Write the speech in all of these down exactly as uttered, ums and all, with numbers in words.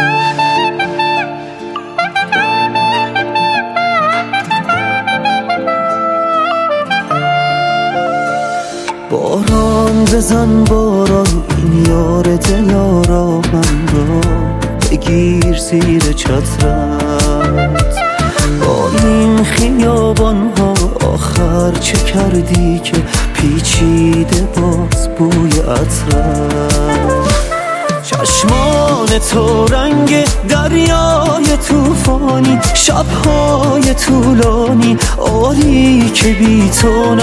باران بزن باران این یار دلارامم را بگیر زیر چترت. با این خیابان ها آخر چه کردی که پیچیده باز بوی عطرت. چشمان تو رنگ دریای توفانی، شبهای طولانی آری که بی تو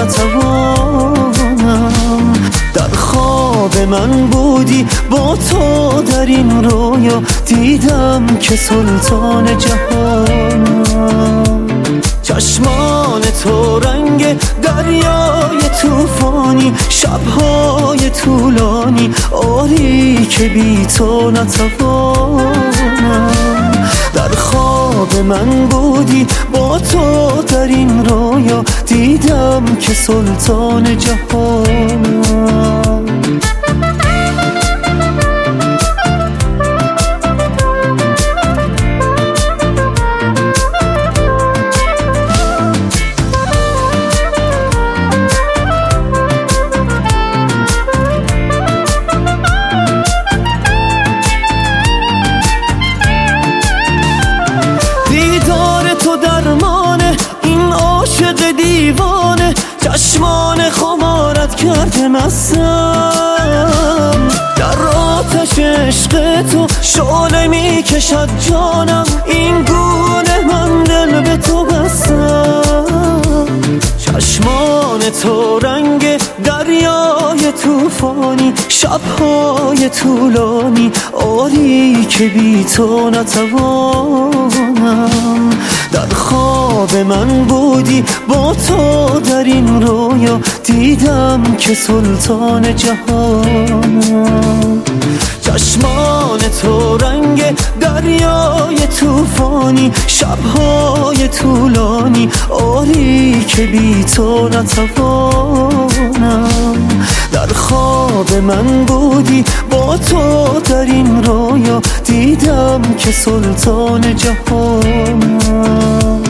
نتوانم. در خواب من بودی با تو در این رویا، دیدم که سلطان جهانم. چشمان تو رنگ دریای توفانی، شبهای طولانی آری که بی تو نتوانم. در خواب من بودی با تو در این رویا، دیدم که سلطان جهانم. دیوانه چشمان خمارت کرده مستم. در آتش عشق تو شعله می کشد جانم، این گونه من دل به تو بستم. چشمان تو رنگ دریای توفانی، شبهای طولانی آری که بی تو نتوانم. در خواب من بودی با تو در این رویا، دیدم که سلطان جهانم. چشمان تو رنگ دریای توفانی، شبهای طولانی آری که بی تو نتوانم. در خواب من بودی با تو در این رویا، دیدم که سلطان جهانم.